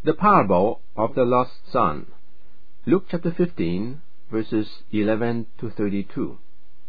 The parable of the lost son. Luke chapter 15, verses 11 to 32.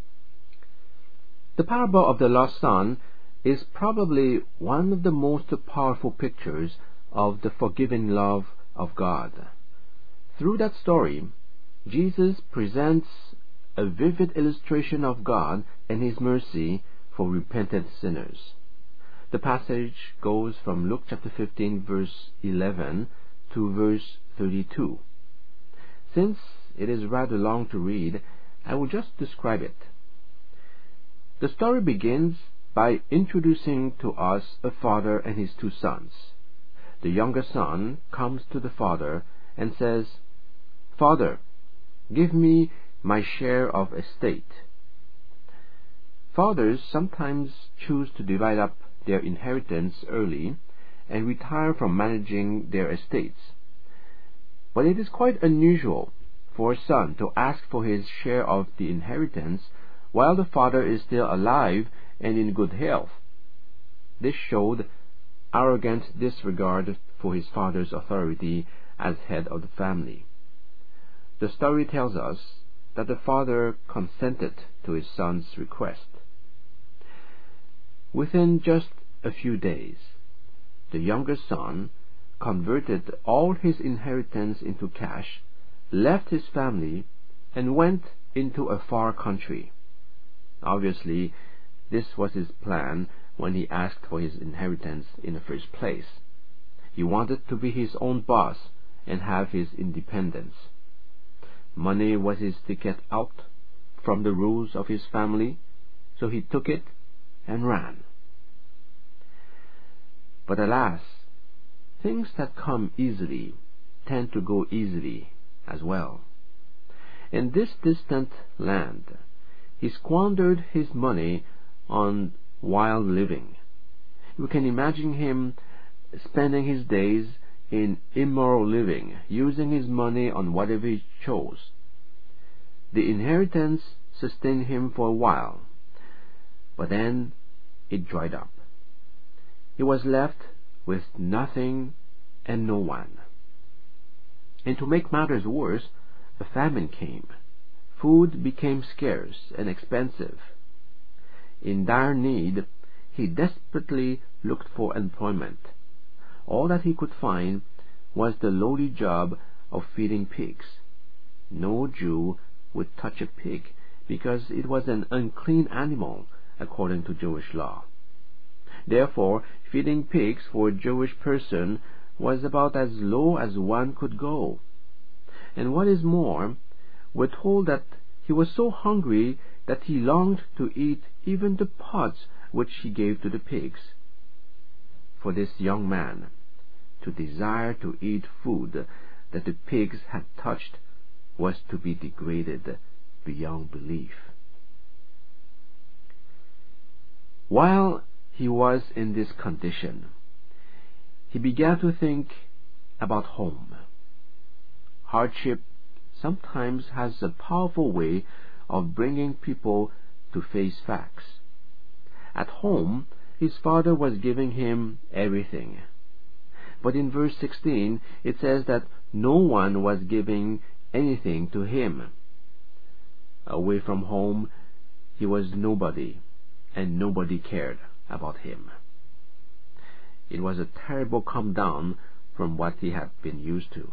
The parable of the lost son is probably one of the most powerful pictures of the forgiving love of God. Through that story, Jesus presents a vivid illustration of God and His mercy for repentant sinners. The passage goes from Luke chapter 15 verse 11 to verse 32. Since it is rather long to read, I will just describe it. The story begins by introducing to us a father and his two sons. The younger son comes to the father and says, "Father, give me my share of estate." Fathers sometimes choose to divide up their inheritance early and retire from managing their estates. But it is quite unusual for a son to ask for his share of the inheritance while the father is still alive and in good health. This showed arrogant disregard for his father's authority as head of the family. The story tells us that the father consented to his son's request. Within just a few days, the younger son converted all his inheritance into cash, left his family, and went into a far country. Obviously, this was his plan when he asked for his inheritance in the first place. He wanted to be his own boss and have his independence. Money was his ticket out from the rules of his family, so he took it and ran. But alas, things that come easily tend to go easily as well. In this distant land, he squandered his money on wild living. You can imagine him spending his days in immoral living, using his money on whatever he chose. The inheritance sustained him for a while, but then it dried up. He was left with nothing and no one. And to make matters worse, a famine came. Food became scarce and expensive. In dire need, he desperately looked for employment. All that he could find was the lowly job of feeding pigs. No Jew would touch a pig because it was an unclean animal according to Jewish law. Therefore, feeding pigs for a Jewish person was about as low as one could go. And what is more, we're told that he was so hungry that he longed to eat even the pods which he gave to the pigs. For this young man, to desire to eat food that the pigs had touched was to be degraded beyond belief. While he was in this condition, he began to think about home. Hardship sometimes has a powerful way of bringing people to face facts. At home, his father was giving him everything. But in verse 16, it says that no one was giving anything to him. Away from home, he was nobody, and nobody cared about him. It was a terrible come down from what he had been used to.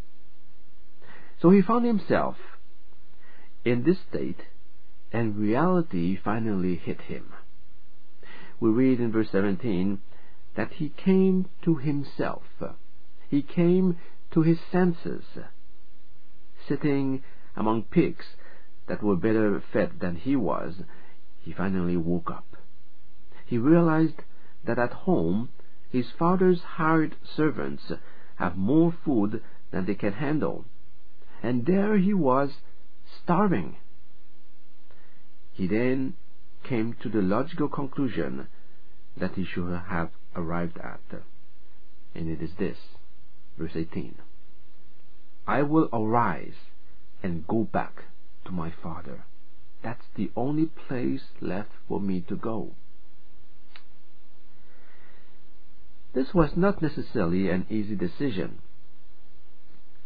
So he found himself in this state, and reality finally hit him. We read in verse 17 that he came to himself. He came to his senses. Sitting among pigs that were better fed than he was, he finally woke up. He realized that at home, his father's hired servants have more food than they can handle, and there he was, starving. He then came to the logical conclusion that he should have arrived at, and it is this, verse 18. "I will arise and go back to my father. That's the only place left for me to go." This was not necessarily an easy decision,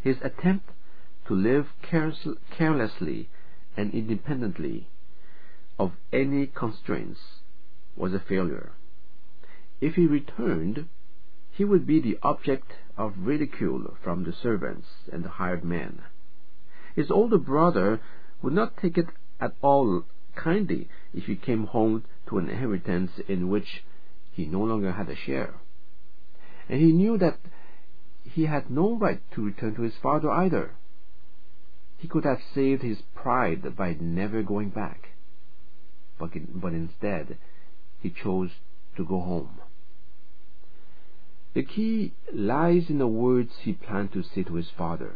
His attempt to live carelessly and independently of any constraints was a failure. If he returned, he would be the object of ridicule from the servants and the hired men. His older brother would not take it at all kindly if he came home to an inheritance in which he no longer had a share. And he knew that he had no right to return to his father either. He could have saved his pride by never going back, but instead he chose to go home. The key lies in the words he planned to say to his father.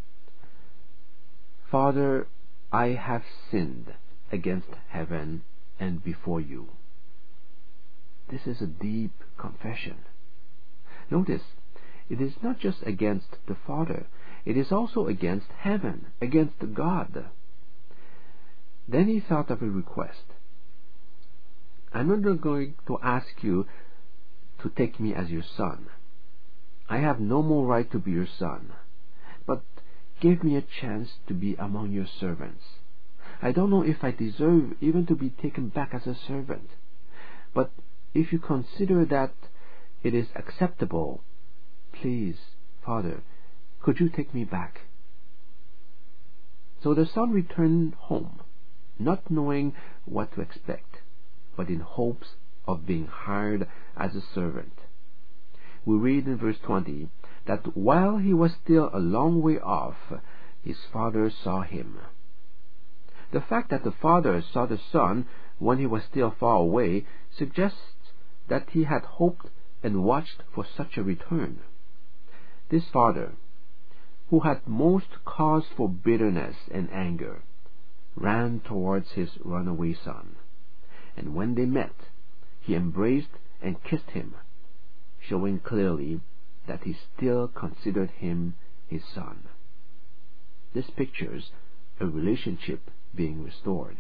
"Father, I have sinned against heaven and before you." This is a deep confession. Notice, it is not just against the Father, it is also against heaven, against God. Then he thought of a request. "I'm not going to ask you to take me as your son. I have no more right to be your son, but give me a chance to be among your servants. I don't know if I deserve even to be taken back as a servant, but if you consider that it is acceptable, please, Father, could you take me back?" So the son returned home, not knowing what to expect, but in hopes of being hired as a servant. We read in verse 20 that while he was still a long way off, his father saw him. The fact that the father saw the son when he was still far away suggests that he had hoped and watched for such a return. This father, who had most cause for bitterness and anger, ran towards his runaway son, and when they met, he embraced and kissed him, showing clearly that he still considered him his son. This pictures a relationship being restored.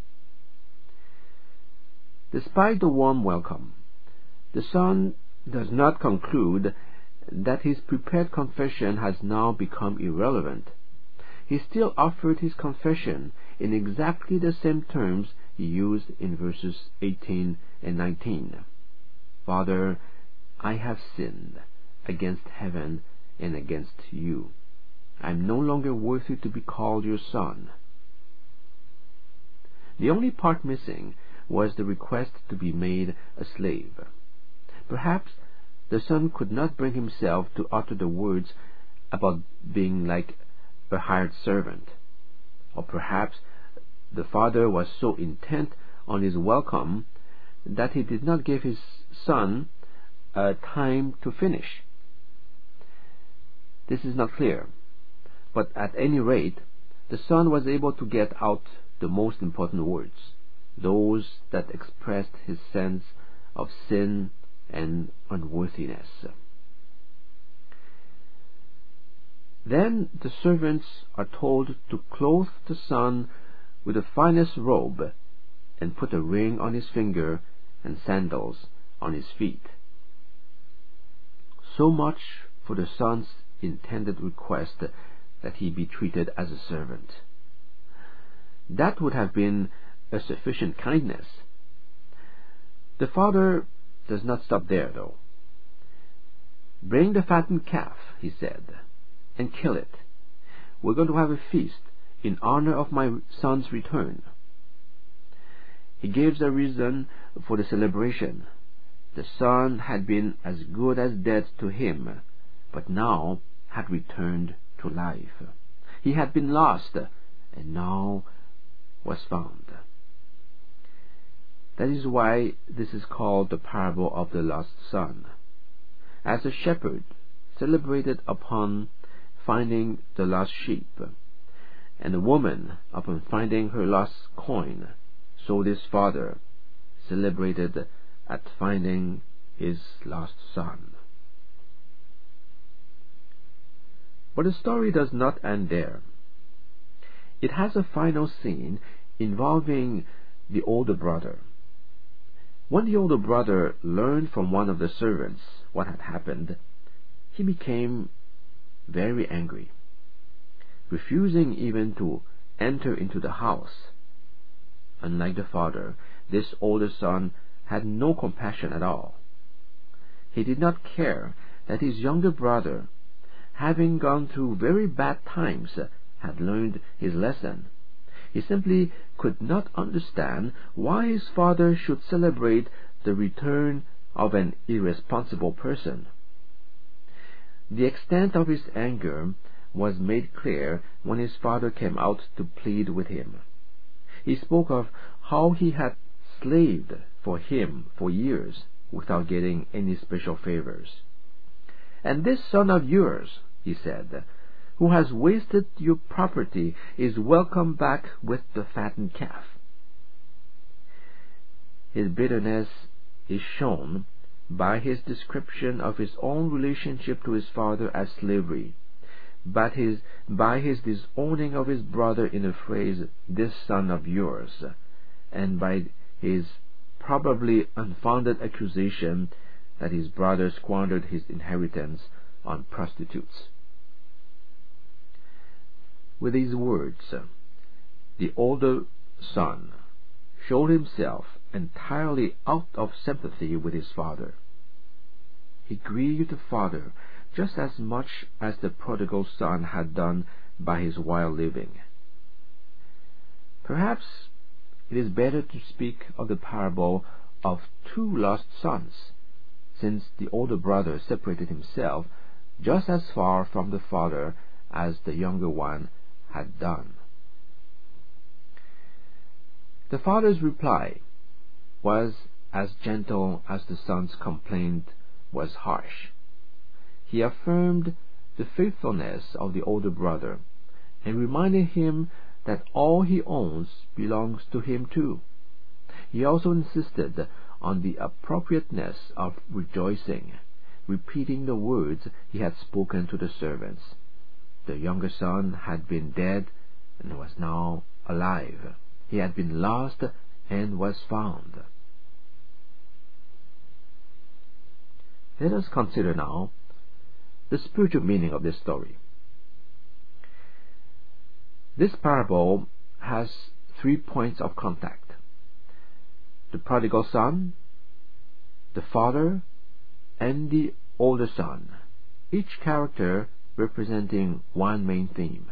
Despite the warm welcome, the son does not conclude that his prepared confession has now become irrelevant. He still offered his confession in exactly the same terms he used in verses 18 and 19. "Father, I have sinned against heaven and against you. I am no longer worthy to be called your son." The only part missing was the request to be made a slave. Perhaps the son could not bring himself to utter the words about being like a hired servant. Or perhaps the father was so intent on his welcome that he did not give his son time to finish. This is not clear, but at any rate, the son was able to get out the most important words, those that expressed his sense of sin and unworthiness. Then the servants are told to clothe the son with the finest robe and put a ring on his finger and sandals on his feet. So much for the son's intended request that he be treated as a servant. That would have been a sufficient kindness. The father does not stop there, though. "Bring the fattened calf," he said, "and kill it. We're going to have a feast in honor of my son's return." He gives a reason for the celebration. The son had been as good as dead to him, but now had returned to life. He had been lost, and now was found. That is why this is called the parable of the lost son. As a shepherd celebrated upon finding the lost sheep, and a woman upon finding her lost coin, so this father celebrated at finding his lost son. But the story does not end there. It has a final scene involving the older brother. When the older brother learned from one of the servants what had happened, he became very angry. refusing even to enter into the house. Unlike the father, this older son had no compassion at all. He did not care that his younger brother, having gone through very bad times, had learned his lesson. He simply could not understand why his father should celebrate the return of an irresponsible person. The extent of his anger was made clear when his father came out to plead with him. He spoke of how he had slaved for him for years without getting any special favors. "And this son of yours," he said, "who has wasted your property, is welcome back with the fattened calf." His bitterness is shown by his description of his own relationship to his father as slavery, but by his disowning of his brother in the phrase, "this son of yours," and by his probably unfounded accusation that his brother squandered his inheritance on prostitutes. With these words, the older son showed himself entirely out of sympathy with his father. He grieved the father just as much as the prodigal son had done by his wild living. Perhaps it is better to speak of the parable of two lost sons, since the older brother separated himself just as far from the father as the younger one had done. The father's reply was as gentle as the son's complaint was harsh. He affirmed the faithfulness of the older brother and reminded him that all he owns belongs to him too. He also insisted on the appropriateness of rejoicing, repeating the words he had spoken to the servants. The younger son had been dead and was now alive. He had been lost and was found. Let us consider now the spiritual meaning of this story. This parable has 3 points of contact: the prodigal son, the father, and the older son, each character representing one main theme.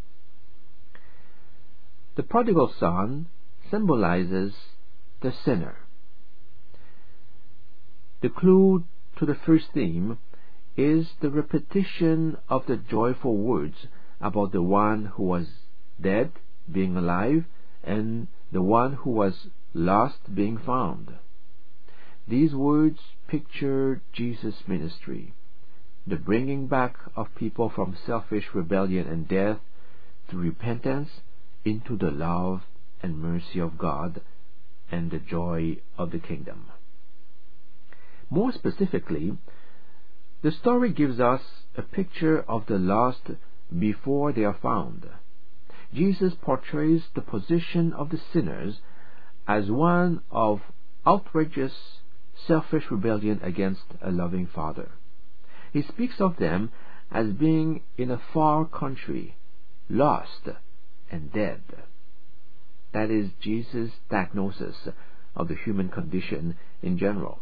The prodigal son symbolizes the sinner. The clue to the first theme is the repetition of the joyful words about the one who was dead being alive and the one who was lost being found. These words picture Jesus' ministry, the bringing back of people from selfish rebellion and death through repentance into the love and mercy of God and the joy of the kingdom. More specifically, the story gives us a picture of the lost before they are found. Jesus portrays the position of the sinners as one of outrageous, selfish rebellion against a loving Father. He speaks of them as being in a far country, lost and dead. That is Jesus' diagnosis of the human condition in general.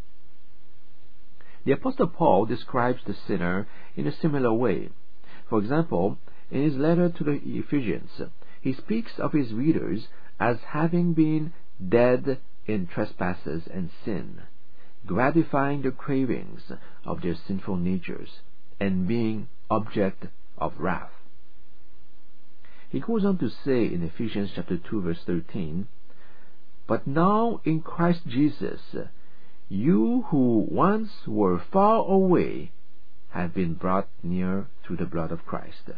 The Apostle Paul describes the sinner in a similar way. For example, in his letter to the Ephesians, he speaks of his readers as having been dead in trespasses and sin, gratifying the cravings of their sinful natures, and being object of wrath. He goes on to say in Ephesians chapter 2 verse 13, "But now in Christ Jesus, you who once were far away have been brought near through the blood of Christ."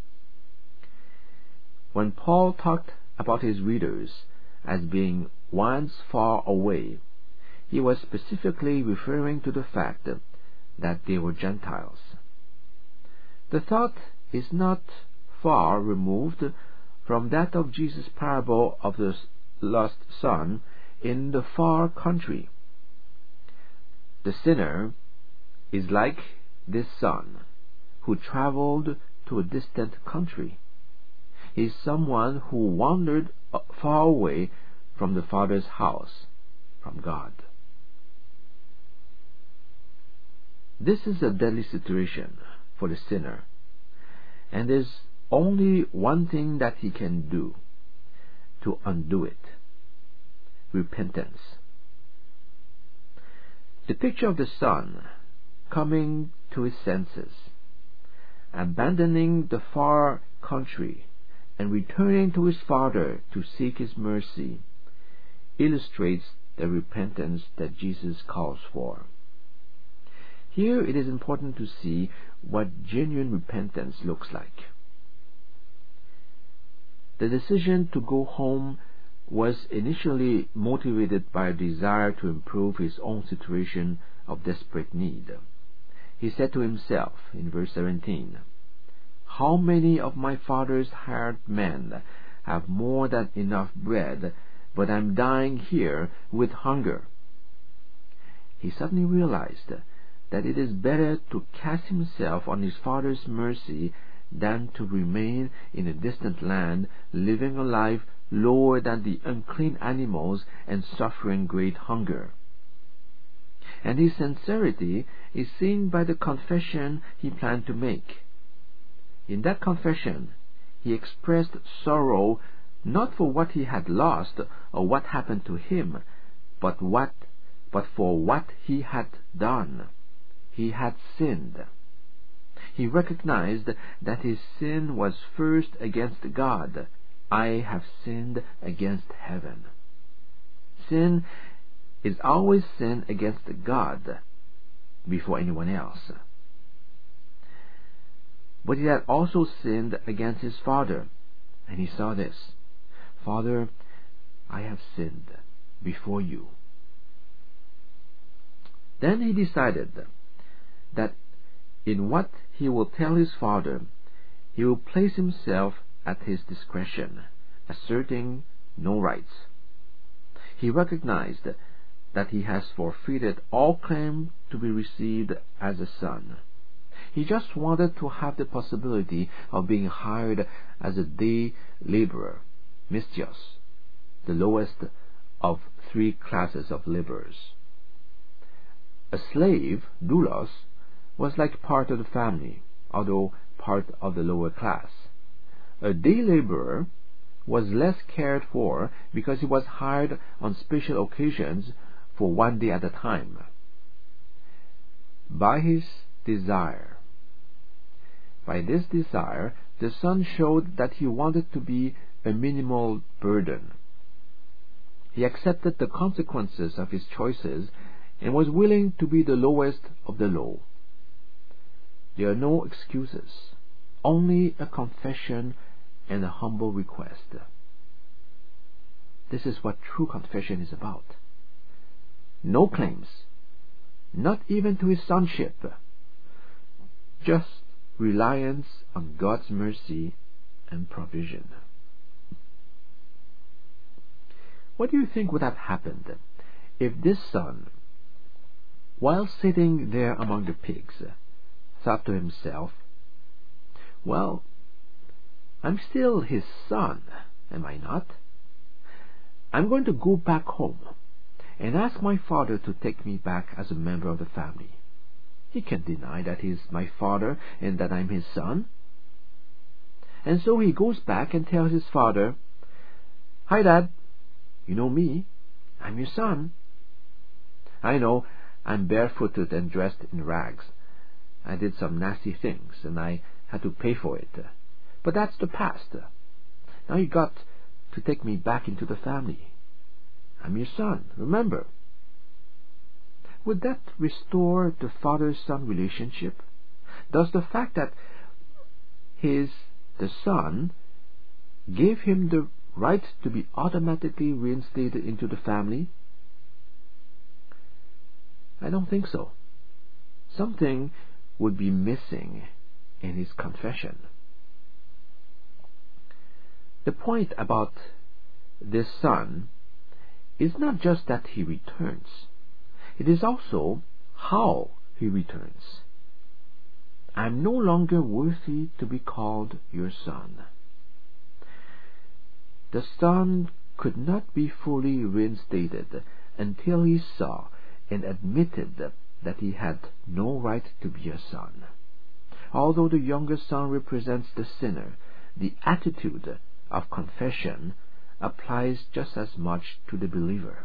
When Paul talked about his readers as being once far away, he was specifically referring to the fact that they were Gentiles. The thought is not far removed from that of Jesus' parable of the lost son in the far country. The sinner is like this son who traveled to a distant country. is someone who wandered far away from the Father's house, from God. This is a deadly situation for the sinner, and there's only one thing that he can do to undo it: repentance. The picture of the son coming to his senses, abandoning the far country and returning to his father to seek his mercy, illustrates the repentance that Jesus calls for. Here it is important to see what genuine repentance looks like. The decision to go home was initially motivated by a desire to improve his own situation of desperate need. He said to himself in verse 17, "How many of my father's hired men have more than enough bread, but I'm dying here with hunger?" He suddenly realized that it is better to cast himself on his father's mercy than to remain in a distant land, living a life lower than the unclean animals and suffering great hunger. And his sincerity is seen by the confession he planned to make. In that confession, he expressed sorrow not for what he had lost or what happened to him, but for what he had done. He had sinned. He recognized that his sin was first against God. "I have sinned against heaven." Sin is always sin against God before anyone else. But he had also sinned against his father, and he saw this: "Father, I have sinned before you." Then he decided that in what he will tell his father, he will place himself at his discretion, asserting no rights. He recognized that he has forfeited all claim to be received as a son. He just wanted to have the possibility of being hired as a day laborer, mistios, the lowest of three classes of laborers. A slave, doulos, was like part of the family, although part of the lower class. A day laborer was less cared for because he was hired on special occasions for one day at a time. By this desire, the son showed that he wanted to be a minimal burden. He accepted the consequences of his choices and was willing to be the lowest of the low. There are no excuses, only a confession and a humble request. This is what true confession is about. No claims, not even to his sonship, just reliance on God's mercy and provision. What do you think would have happened if this son, while sitting there among the pigs, thought to himself, "Well, I'm still his son, am I not? I'm going to go back home and ask my father to take me back as a member of the family. He can't deny that he's my father and that I'm his son." And so he goes back and tells his father, "Hi, Dad. You know me. I'm your son. I know I'm barefooted and dressed in rags. I did some nasty things and I had to pay for it. But that's the past. Now you got to take me back into the family. I'm your son, remember." Would that restore the father-son relationship? Does the fact that the son gave him the right to be automatically reinstated into the family? I don't think so. Something would be missing in his confession. The point about this son is not just that he returns. It is also how he returns. "I'm no longer worthy to be called your son." The son could not be fully reinstated until he saw and admitted that he had no right to be a son. Although the younger son represents the sinner, the attitude of confession applies just as much to the believer.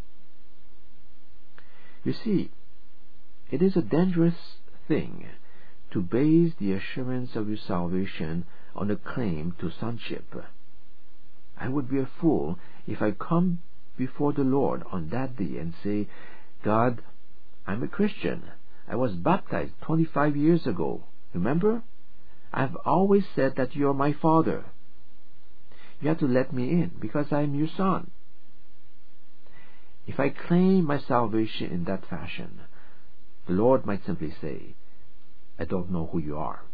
You see, it is a dangerous thing to base the assurance of your salvation on a claim to sonship. I would be a fool if I come before the Lord on that day and say, God, I'm a Christian. I was baptized 25 years ago. Remember? I've always said that you're my Father. You have to let me in because I'm your son. If I claim my salvation in that fashion, the Lord might simply say, I don't know who you are.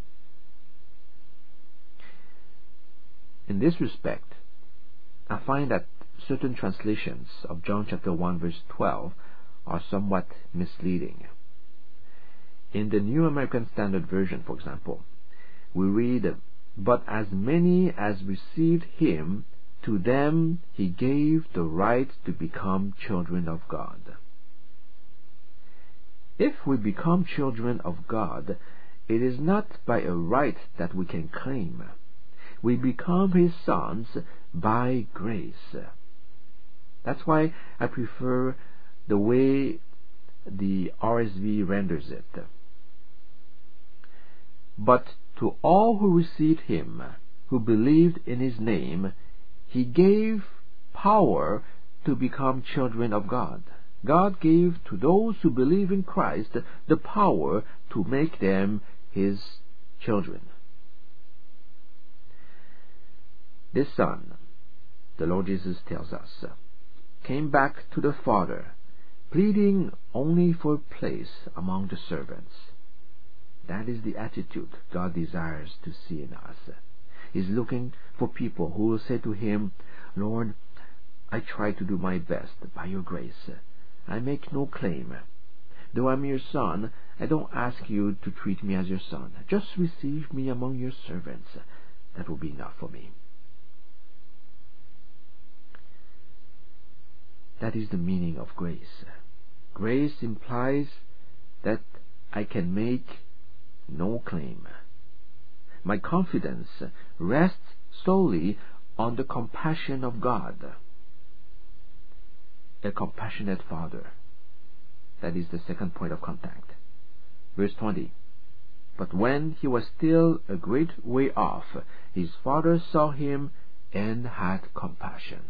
In this respect, I find that certain translations of John chapter 1 verse 12 are somewhat misleading. In the New American Standard Version, for example, we read, But as many as received him, to them he gave the right to become children of God. If we become children of God, it is not by a right that we can claim. We become his sons by grace. That's why I prefer the way the RSV renders it. But to all who received him, who believed in his name, he gave power to become children of God. God gave to those who believe in Christ the power to make them his children. This son, the Lord Jesus tells us, came back to the Father, pleading only for place among the servants. That is the attitude God desires to see in us. He's looking for people who will say to him, Lord, I try to do my best by your grace. I make no claim. Though I'm your son, I don't ask you to treat me as your son. Just receive me among your servants. That will be enough for me. That is the meaning of grace. Grace implies that I can make no claim. My confidence rests solely on the compassion of God, a compassionate Father. That is the second point of contact. Verse 20. But when he was still a great way off, his father saw him and had compassion.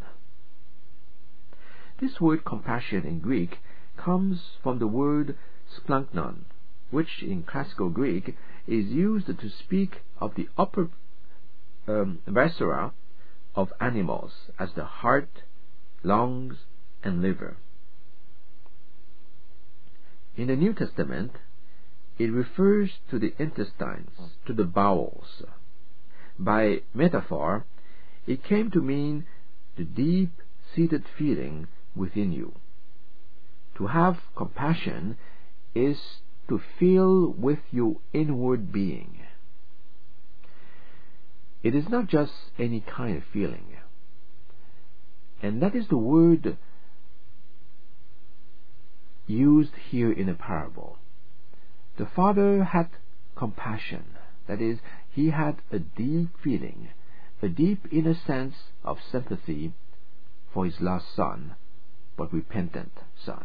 This word compassion in Greek comes from the word splanknon, which in classical Greek is used to speak of the upper viscera of animals, as the heart, lungs, and liver. In the New Testament, it refers to the intestines, to the bowels. By metaphor, it came to mean the deep-seated feeling within you. To have compassion is to feel with your inward being. It is not just any kind of feeling. And that is the word used here in a parable. The father had compassion. That is, he had a deep feeling, a deep inner sense of sympathy for his lost son, but repentant son.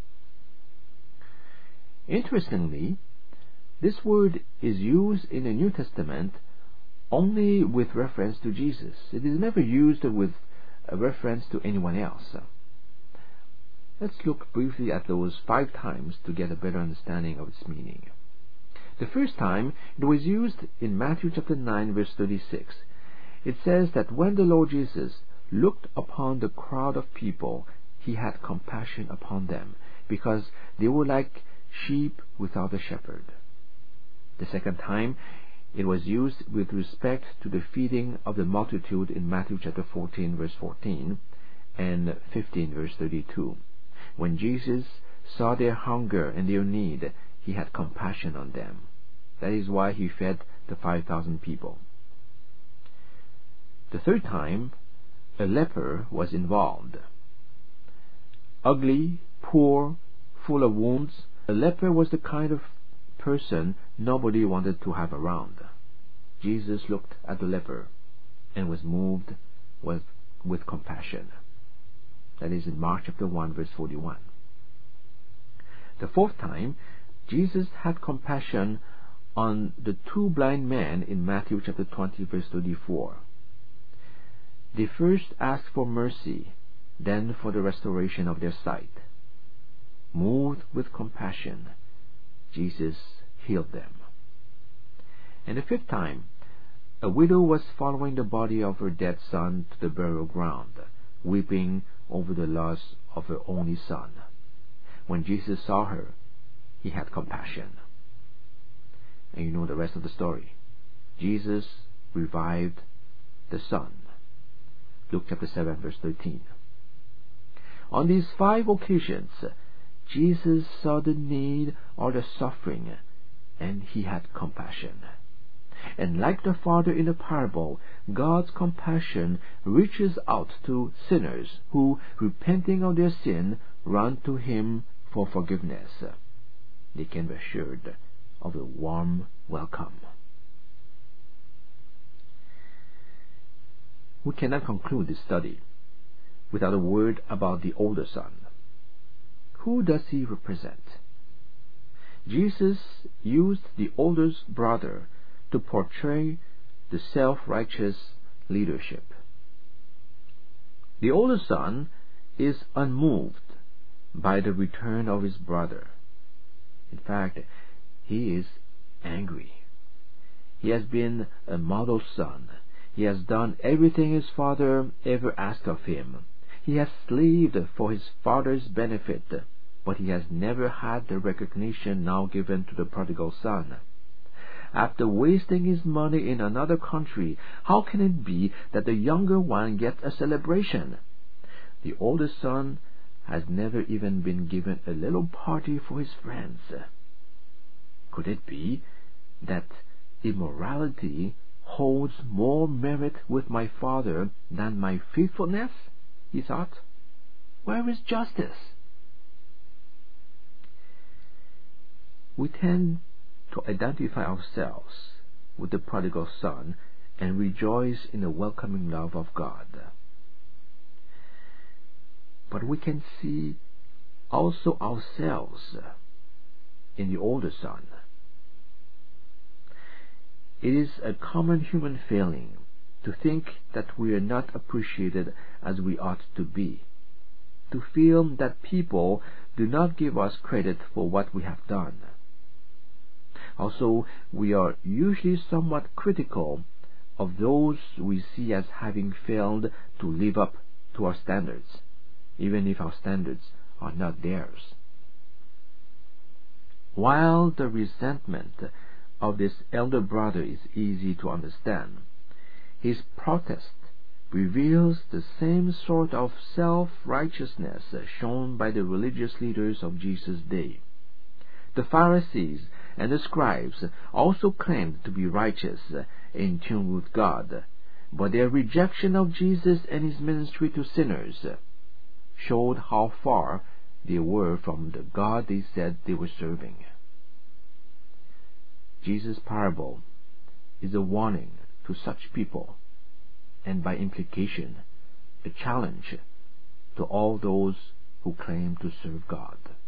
Interestingly, this word is used in the New Testament only with reference to Jesus. It is never used with a reference to anyone else. Let's look briefly at those 5 times to get a better understanding of its meaning. The first time, it was used in Matthew chapter 9 verse 36. It says that when the Lord Jesus looked upon the crowd of people, he had compassion upon them, because they were like sheep without a shepherd. The second time, it was used with respect to the feeding of the multitude in Matthew chapter 14 verse 14 and 15 verse 32. When Jesus saw their hunger and their need, he had compassion on them. That is why he fed the 5,000 people. The third time a leper was involved. Ugly, poor, full of wounds, a leper was the kind of person nobody wanted to have around. Jesus looked at the leper and was moved with compassion. That is in Mark chapter 1 verse 41. The fourth time, Jesus had compassion on the two blind men in Matthew chapter 20 verse 34. They first asked for mercy, then for the restoration of their sight. Moved with compassion, Jesus healed them. And the fifth time, a widow was following the body of her dead son to the burial ground, weeping over the loss of her only son. When Jesus saw her, he had compassion. And you know the rest of the story. Jesus revived the son. Luke chapter 7 verse 13. On these 5 occasions, Jesus saw the need or the suffering, and he had compassion. And like the father in the parable, God's compassion reaches out to sinners who, repenting of their sin, run to him for forgiveness. They can be assured of a warm welcome. We cannot conclude this study without a word about the older son. Who does he represent? Jesus used the older brother to portray the self-righteous leadership. The older son is unmoved by the return of his brother. In fact, he is angry. He has been a model son. He has done everything his father ever asked of him. He has slaved for his father's benefit, but he has never had the recognition now given to the prodigal son. After wasting his money in another country, how can it be that the younger one gets a celebration? The older son has never even been given a little party for his friends. Could it be that immorality holds more merit with my father than my faithfulness? He thought. Where is justice? We tend to identify ourselves with the prodigal son and rejoice in the welcoming love of God. But we can see also ourselves in the older son. It is a common human failing to think that we are not appreciated as we ought to be, to feel that people do not give us credit for what we have done. Also, we are usually somewhat critical of those we see as having failed to live up to our standards, even if our standards are not theirs. While the resentment of this elder brother is easy to understand, his protest reveals the same sort of self-righteousness shown by the religious leaders of Jesus' day. The Pharisees and the scribes also claimed to be righteous, in tune with God, but their rejection of Jesus and his ministry to sinners showed how far they were from the God they said they were serving. Jesus' parable is a warning to such people, and by implication, a challenge to all those who claim to serve God.